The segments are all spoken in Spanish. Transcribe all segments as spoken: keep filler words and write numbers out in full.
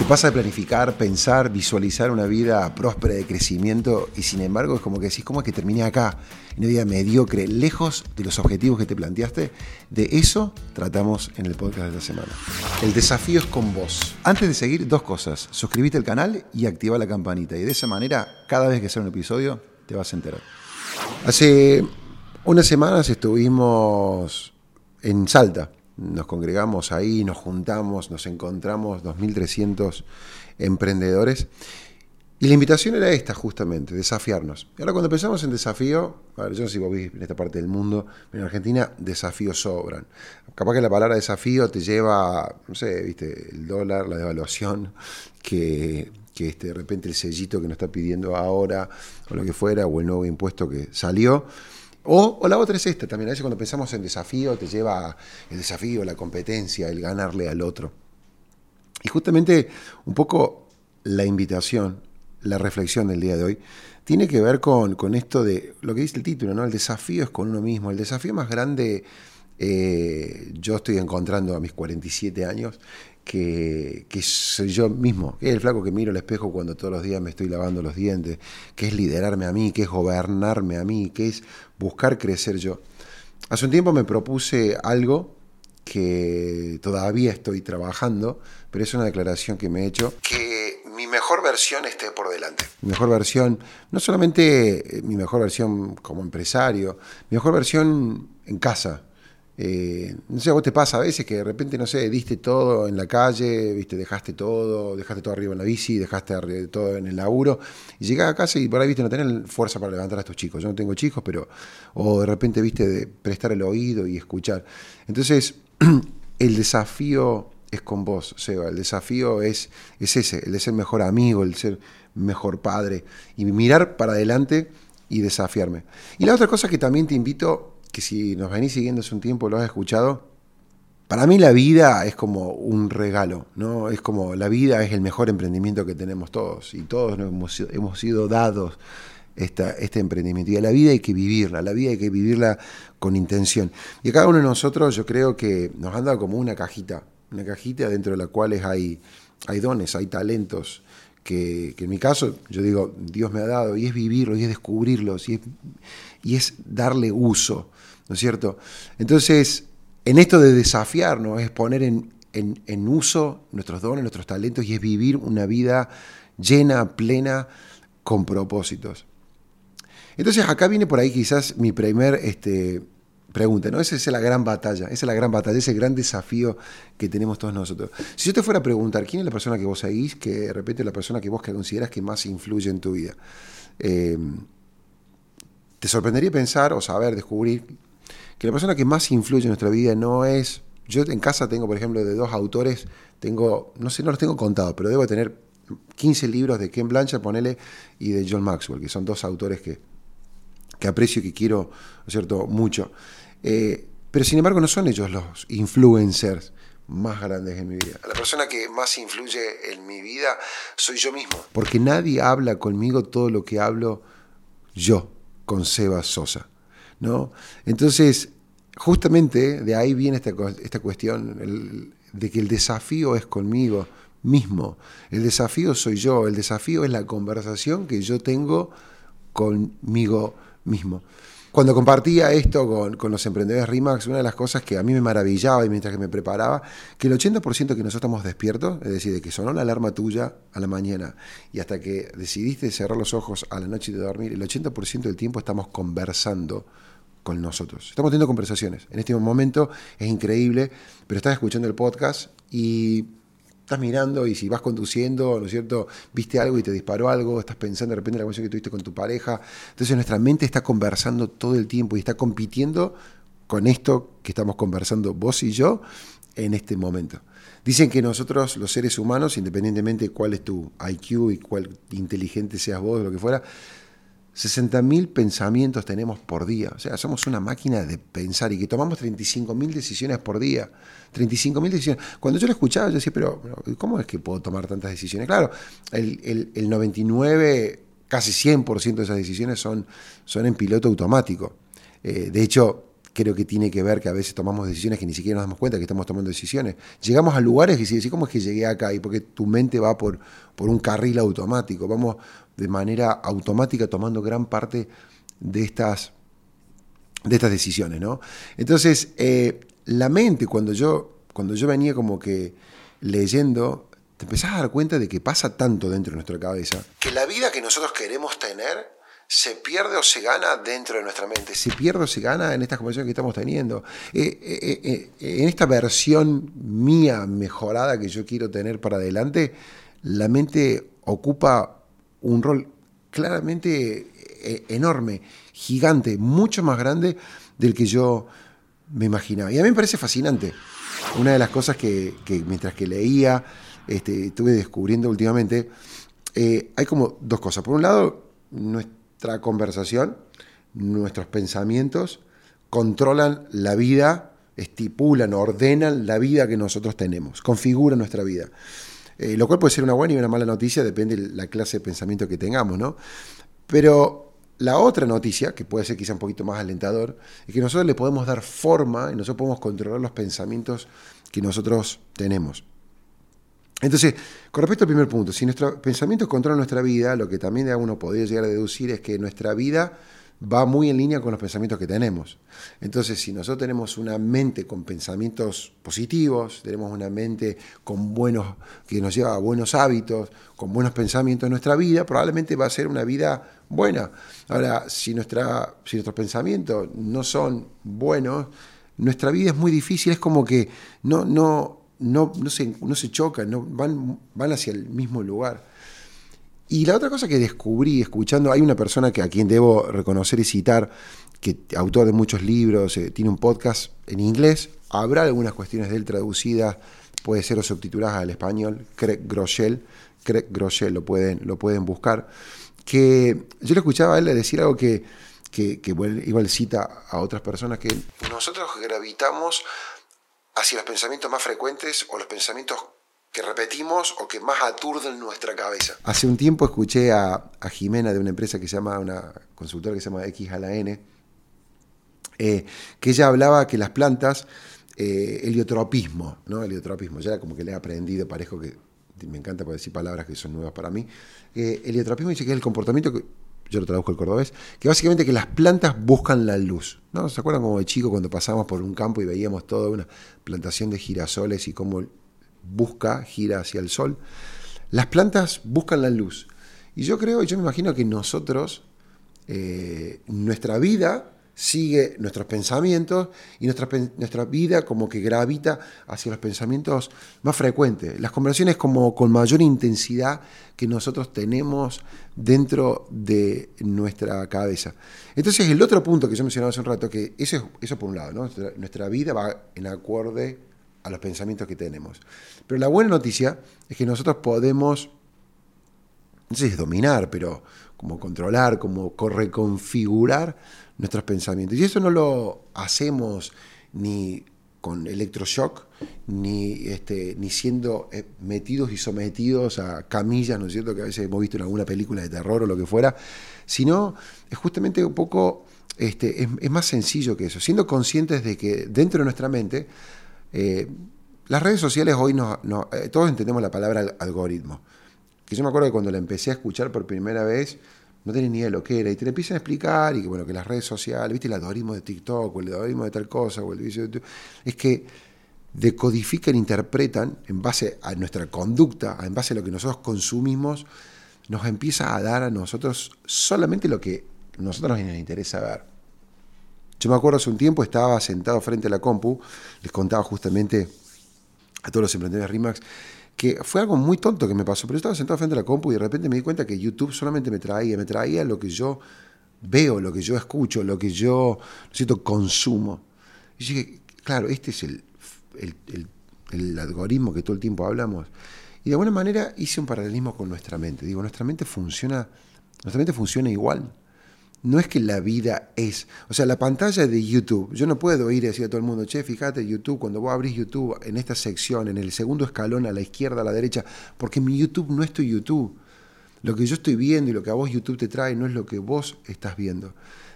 Te pasa de planificar, pensar, visualizar una vida próspera de crecimiento y sin embargo es como que decís, ¿cómo es que terminé acá? Una vida mediocre, lejos de los objetivos que te planteaste. De eso tratamos en el podcast de esta semana. El desafío es con vos. Antes de seguir, dos cosas. Suscríbete al canal y activa la campanita. Y de esa manera, cada vez que sale un episodio, te vas a enterar. Hace unas semanas estuvimos en Salta. Nos congregamos ahí, nos juntamos, nos encontramos dos mil trescientos emprendedores y la invitación era esta justamente, desafiarnos. Y ahora cuando pensamos en desafío, a ver, yo no sé si vos vís en esta parte del mundo, pero en Argentina desafíos sobran. Capaz que la palabra desafío te lleva, no sé, viste, el dólar, la devaluación, que, que este, de repente el sellito que nos está pidiendo ahora, o lo que fuera, o el nuevo impuesto que salió. O, o la otra es esta también, a veces cuando pensamos en desafío te lleva el desafío, la competencia, el ganarle al otro. Y justamente un poco la invitación, la reflexión del día de hoy, tiene que ver con, con esto de lo que dice el título, ¿no? El desafío es con uno mismo. El desafío más grande eh, yo estoy encontrando a mis cuarenta y siete años, que, que soy yo mismo, que es el flaco que miro al espejo cuando todos los días me estoy lavando los dientes, que es liderarme a mí, que es gobernarme a mí, que es buscar crecer yo. Hace un tiempo me propuse algo que todavía estoy trabajando, pero es una declaración que me he hecho, que mi mejor versión esté por delante. Mi mejor versión, no solamente mi mejor versión como empresario, mi mejor versión en casa. Eh, no sé, a vos te pasa a veces que de repente, no sé, diste todo en la calle, viste, dejaste todo, dejaste todo arriba en la bici, dejaste todo en el laburo, y llegás a casa y por ahí, viste, no tenés fuerza para levantar a tus chicos. Yo no tengo chicos, pero, o de repente, viste, de prestar el oído y escuchar. Entonces, el desafío es con vos, Seba, el desafío es, es ese, el de ser mejor amigo, el de ser mejor padre, y mirar para adelante y desafiarme. Y la otra cosa que también te invito, que si nos venís siguiendo hace un tiempo, lo has escuchado, para mí la vida es como un regalo, ¿no? Es como la vida es el mejor emprendimiento que tenemos todos, y todos nos hemos, hemos sido dados esta, este emprendimiento. Y a la vida hay que vivirla, a la vida hay que vivirla con intención. Y a cada uno de nosotros yo creo que nos han dado como una cajita, una cajita dentro de la cual hay, hay dones, hay talentos, que, que en mi caso, yo digo, Dios me ha dado, y es vivirlos, y es descubrirlos, y es, y es darle uso, ¿no es cierto? Entonces, en esto de desafiarnos, es poner en, en, en uso nuestros dones, nuestros talentos, y es vivir una vida llena, plena, con propósitos. Entonces, acá viene por ahí quizás mi primer este, pregunta, ¿no? Esa es la gran batalla, esa es la gran batalla, ese gran desafío que tenemos todos nosotros. Si yo te fuera a preguntar, ¿quién es la persona que vos seguís, que de repente es la persona que vos que considerás que más influye en tu vida? Eh, te sorprendería pensar o saber, descubrir, que la persona que más influye en nuestra vida no es... Yo en casa tengo, por ejemplo, de dos autores, tengo, no sé, no los tengo contados, pero debo tener quince libros de Ken Blanchard, ponele, y de John Maxwell, que son dos autores que, que aprecio y que quiero, ¿no es cierto?, mucho. Eh, pero sin embargo no son ellos los influencers más grandes en mi vida. La persona que más influye en mi vida soy yo mismo. Porque nadie habla conmigo todo lo que hablo yo con Seba Sosa, ¿no? Entonces, justamente de ahí viene esta, esta cuestión el, de que el desafío es conmigo mismo. El desafío soy yo, el desafío es la conversación que yo tengo conmigo mismo. Cuando compartía esto con, con los emprendedores RE/MAX, una de las cosas que a mí me maravillaba y mientras que me preparaba, que el ochenta por ciento que nosotros estamos despiertos, es decir, de que sonó la alarma tuya a la mañana y hasta que decidiste cerrar los ojos a la noche y de dormir, el ochenta por ciento del tiempo estamos conversando con nosotros. Estamos teniendo conversaciones. En este momento es increíble, pero estás escuchando el podcast y estás mirando, y si vas conduciendo, ¿no es cierto?, viste algo y te disparó algo, estás pensando de repente en la conversación que tuviste con tu pareja. Entonces nuestra mente está conversando todo el tiempo y está compitiendo con esto que estamos conversando vos y yo en este momento. Dicen que nosotros, los seres humanos, independientemente de cuál es tu I Q y cuál inteligente seas vos, o lo que fuera, sesenta mil pensamientos tenemos por día. O sea, somos una máquina de pensar y que tomamos treinta y cinco mil decisiones por día. treinta y cinco mil decisiones. Cuando yo lo escuchaba, yo decía, pero ¿cómo es que puedo tomar tantas decisiones? Claro, el, el, el noventa y nueve, casi cien por ciento de esas decisiones son, son en piloto automático. Eh, de hecho, creo que tiene que ver que a veces tomamos decisiones que ni siquiera nos damos cuenta que estamos tomando decisiones. Llegamos a lugares y decís, ¿cómo es que llegué acá? Y porque tu mente va por, por un carril automático. Vamos de manera automática tomando gran parte de estas, de estas decisiones, ¿no? Entonces, eh, la mente, cuando yo, cuando yo venía como que leyendo, te empezás a dar cuenta de que pasa tanto dentro de nuestra cabeza, que la vida que nosotros queremos tener se pierde o se gana dentro de nuestra mente, se pierde o se gana en estas conversaciones que estamos teniendo. Eh, eh, eh, en esta versión mía mejorada que yo quiero tener para adelante, la mente ocupa un rol claramente eh, enorme, gigante, mucho más grande del que yo me imaginaba. Y a mí me parece fascinante. Una de las cosas que, que mientras que leía, este, estuve descubriendo últimamente, eh, hay como dos cosas. Por un lado, nuestra conversación, nuestros pensamientos controlan la vida, estipulan, ordenan la vida que nosotros tenemos, configuran nuestra vida. Eh, lo cual puede ser una buena y una mala noticia, depende de la clase de pensamiento que tengamos, ¿no? Pero la otra noticia, que puede ser quizá un poquito más alentador, es que nosotros le podemos dar forma y nosotros podemos controlar los pensamientos que nosotros tenemos. Entonces, con respecto al primer punto, si nuestros pensamientos controlan nuestra vida, lo que también uno podría llegar a deducir es que nuestra vida va muy en línea con los pensamientos que tenemos. Entonces, si nosotros tenemos una mente con pensamientos positivos, tenemos una mente con buenos, que nos lleva a buenos hábitos, con buenos pensamientos en nuestra vida, probablemente va a ser una vida buena. Ahora, si, nuestra, si nuestros pensamientos no son buenos, nuestra vida es muy difícil, es como que no, no, no, no, se, no se chocan, no, van, van hacia el mismo lugar. Y la otra cosa que descubrí escuchando, hay una persona que a quien debo reconocer y citar, que autor de muchos libros, eh, tiene un podcast en inglés, habrá algunas cuestiones de él traducidas, puede ser o subtituladas al español, Craig Groeschel, Craig Groeschel lo pueden, lo pueden buscar, que yo le escuchaba a él decir algo que, que, que bueno, igual cita a otras personas, que nosotros gravitamos hacia los pensamientos más frecuentes o los pensamientos que repetimos o que más aturden nuestra cabeza. Hace un tiempo escuché a, a Jimena de una empresa que se llama, una consultora que se llama X a la N, eh, que ella hablaba que las plantas, eh, heliotropismo, ¿no? Heliotropismo, ya como que le he aprendido, parezco que me encanta poder decir palabras que son nuevas para mí. Eh, heliotropismo dice que es el comportamiento, que yo lo traduzco al cordobés, que básicamente que las plantas buscan la luz, ¿no? ¿Se acuerdan como de chico cuando pasábamos por un campo y veíamos toda una plantación de girasoles y cómo busca, gira hacia el sol? Las plantas buscan la luz. Y yo creo, y yo me imagino que nosotros, eh, nuestra vida sigue nuestros pensamientos y nuestra, nuestra vida como que gravita hacia los pensamientos más frecuentes. Las conversaciones como con mayor intensidad que nosotros tenemos dentro de nuestra cabeza. Entonces el otro punto que yo mencionaba hace un rato, que eso, eso por un lado, ¿no? Nuestra, nuestra vida va en acorde a los pensamientos que tenemos. Pero la buena noticia es que nosotros podemos, no sé si es dominar, pero como controlar, como reconfigurar nuestros pensamientos. Y eso no lo hacemos ni con electroshock, ni, este, ni siendo metidos y sometidos a camillas, ¿no es cierto?, que a veces hemos visto en alguna película de terror o lo que fuera, sino es justamente un poco, este, es, es más sencillo que eso, siendo conscientes de que dentro de nuestra mente, Eh, las redes sociales hoy, no, no, eh, todos entendemos la palabra algoritmo, que yo me acuerdo que cuando la empecé a escuchar por primera vez no tenía ni idea de lo que era, y te la empiezan a explicar, y que bueno, que las redes sociales, viste el algoritmo de TikTok o el algoritmo de tal cosa o el video de YouTube, es que decodifican, interpretan en base a nuestra conducta, en base a lo que nosotros consumimos, nos empieza a dar a nosotros solamente lo que a nosotros nos interesa ver. Yo me acuerdo hace un tiempo, estaba sentado frente a la compu, les contaba justamente a todos los emprendedores RE/MAX, que fue algo muy tonto que me pasó, pero yo estaba sentado frente a la compu y de repente me di cuenta que YouTube solamente me traía, me traía lo que yo veo, lo que yo escucho, lo que yo, ¿no es cierto?, consumo. Y yo dije, claro, este es el, el, el, el algoritmo que todo el tiempo hablamos. Y de alguna manera hice un paralelismo con nuestra mente. Digo, nuestra mente funciona, nuestra mente funciona igual. No es que la vida es, o sea, la pantalla de YouTube, yo no puedo ir y decir a todo el mundo, che, fíjate YouTube, cuando vos abrís YouTube en esta sección, en el segundo escalón a la izquierda, a la derecha, porque mi YouTube no es tu YouTube. Lo que yo estoy viendo y lo que a vos YouTube te trae no es lo que vos estás viendo.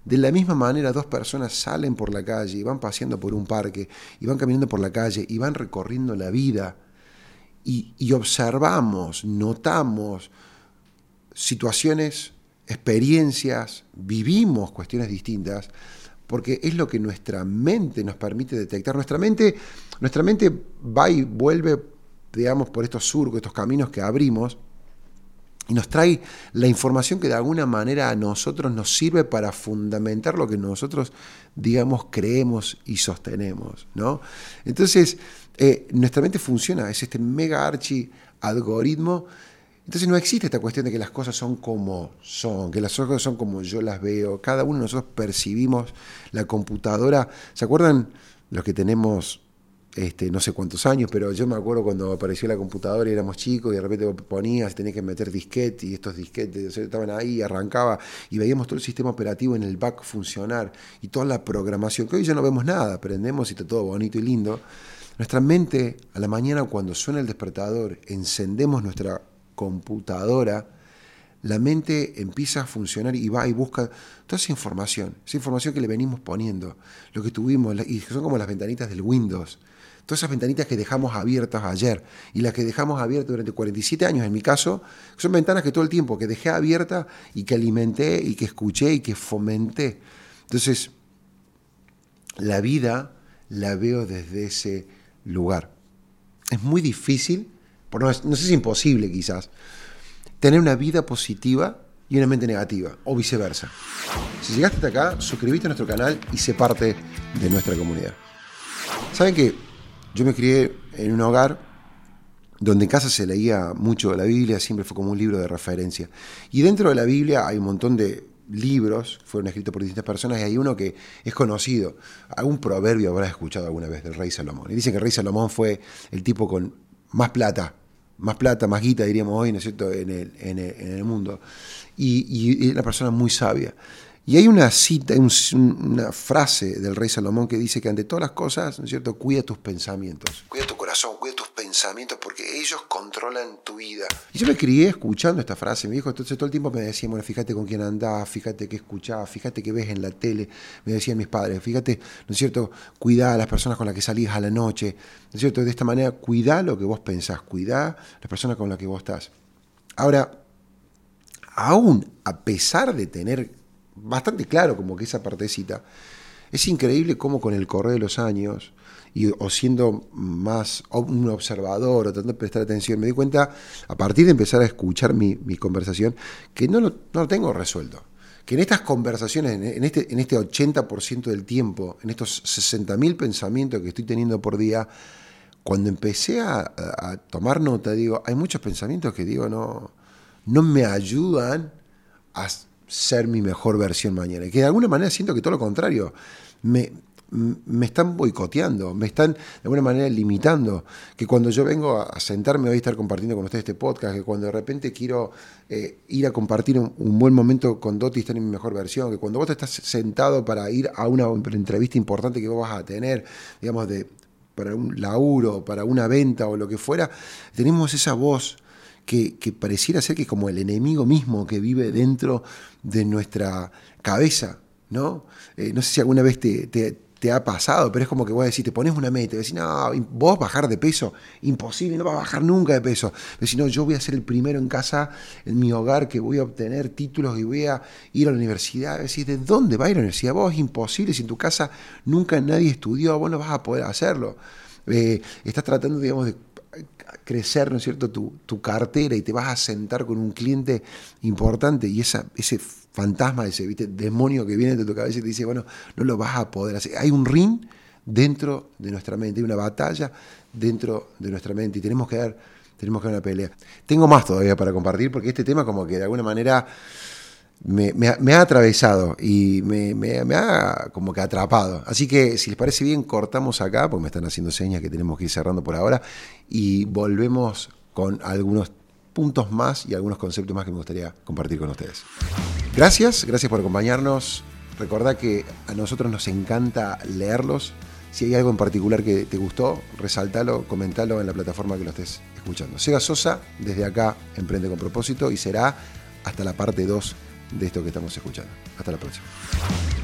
De la misma manera, dos personas salen por la calle y van paseando por un parque, y van caminando por la calle, y van recorriendo la vida, y, y observamos, notamos situaciones, experiencias, vivimos cuestiones distintas, porque es lo que nuestra mente nos permite detectar. Nuestra mente, nuestra mente va y vuelve, digamos, por estos surcos, estos caminos que abrimos, y nos trae la información que de alguna manera a nosotros nos sirve para fundamentar lo que nosotros, digamos, creemos y sostenemos, ¿no? Entonces, eh, nuestra mente funciona, es este mega archi algoritmo. Entonces no existe esta cuestión de que las cosas son como son, que las cosas son como yo las veo. Cada uno de nosotros percibimos la computadora. ¿Se acuerdan los que tenemos este, no sé cuántos años? Pero yo me acuerdo cuando apareció la computadora y éramos chicos y de repente ponías, tenías que meter disquete y estos disquetes estaban ahí, arrancaba y veíamos todo el sistema operativo en el back funcionar y toda la programación, que hoy ya no vemos nada, aprendemos y está todo bonito y lindo. Nuestra mente, a la mañana cuando suena el despertador, encendemos nuestra computadora, la mente empieza a funcionar y va y busca toda esa información, esa información que le venimos poniendo, lo que tuvimos, y son como las ventanitas del Windows, todas esas ventanitas que dejamos abiertas ayer y las que dejamos abiertas durante cuarenta y siete años, en mi caso, son ventanas que todo el tiempo, que dejé abierta y que alimenté y que escuché y que fomenté. Entonces, la vida la veo desde ese lugar. Es muy difícil, no, no sé si es imposible quizás, tener una vida positiva y una mente negativa, o viceversa. Si llegaste hasta acá, suscríbete a nuestro canal y sé parte de nuestra comunidad. ¿Saben que yo me crié en un hogar donde en casa se leía mucho la Biblia, siempre fue como un libro de referencia? Y dentro de la Biblia hay un montón de libros, fueron escritos por distintas personas, y hay uno que es conocido. Algún proverbio habrás escuchado alguna vez del rey Salomón. Y dicen que el rey Salomón fue el tipo con más plata, más plata, más guita, diríamos hoy, ¿no es cierto?, en el, en el, en el mundo. Y, y una persona muy sabia. Y hay una cita, un, una frase del rey Salomón que dice que ante todas las cosas, ¿no es cierto?, cuida tus pensamientos. Cuida tu corazón, cuida tus pensamientos, porque ellos controlan tu vida. Y yo me crié escuchando esta frase. Mi hijo entonces todo el tiempo me decía, bueno, fíjate con quién andás, fíjate qué escuchás, fíjate qué ves en la tele. Me decían mis padres, fíjate, ¿no es cierto?, cuidá a las personas con las que salís a la noche. ¿No es cierto? De esta manera, cuidá lo que vos pensás, cuidá las personas con las que vos estás. Ahora, aún a pesar de tener bastante claro como que esa partecita, es increíble cómo con el correr de los años, y, o siendo más un observador, o tratando de prestar atención, me di cuenta, a partir de empezar a escuchar mi, mi conversación, que no lo, no lo tengo resuelto. Que en estas conversaciones, en este, en este ochenta por ciento del tiempo, en estos sesenta mil pensamientos que estoy teniendo por día, cuando empecé a, a, a tomar nota, digo, hay muchos pensamientos que digo, no, no me ayudan a ser mi mejor versión mañana. Y que de alguna manera siento que todo lo contrario, me, me están boicoteando, me están de alguna manera limitando. Que cuando yo vengo a sentarme hoy a estar compartiendo con ustedes este podcast, que cuando de repente quiero eh, ir a compartir un, un buen momento con Doti y estar en mi mejor versión, que cuando vos te estás sentado para ir a una entrevista importante que vos vas a tener, digamos, de, para un laburo, para una venta o lo que fuera, tenemos esa voz Que, que pareciera ser que es como el enemigo mismo que vive dentro de nuestra cabeza, ¿no? Eh, no sé si alguna vez te, te, te ha pasado, pero es como que vos decís, te pones una meta y decís, no, vos bajar de peso, imposible, no vas a bajar nunca de peso. Decís, no, yo voy a ser el primero en casa, en mi hogar, que voy a obtener títulos y voy a ir a la universidad. Decís, ¿de dónde va a ir a la universidad? Vos es imposible, si en tu casa nunca nadie estudió, vos no vas a poder hacerlo. Eh, estás tratando, digamos, de crecer, ¿no es cierto?, tu, tu cartera, y te vas a sentar con un cliente importante y esa, ese fantasma, ese ¿viste? demonio que viene de tu cabeza y te dice, bueno, no lo vas a poder hacer. Hay un ring dentro de nuestra mente, hay una batalla dentro de nuestra mente y tenemos que dar, tenemos que dar una pelea. Tengo más todavía para compartir porque este tema como que de alguna manera Me, me, me ha atravesado y me, me, me ha como que atrapado. Así que si les parece bien, cortamos acá, porque me están haciendo señas que tenemos que ir cerrando por ahora, y volvemos con algunos puntos más y algunos conceptos más que me gustaría compartir con ustedes. Gracias, gracias por acompañarnos. Recordá que a nosotros nos encanta leerlos. Si hay algo en particular que te gustó, resaltalo, comentalo en la plataforma que lo estés escuchando. Seba Sosa, desde acá, Emprende con Propósito, y será hasta la parte dos de esto que estamos escuchando. Hasta la próxima.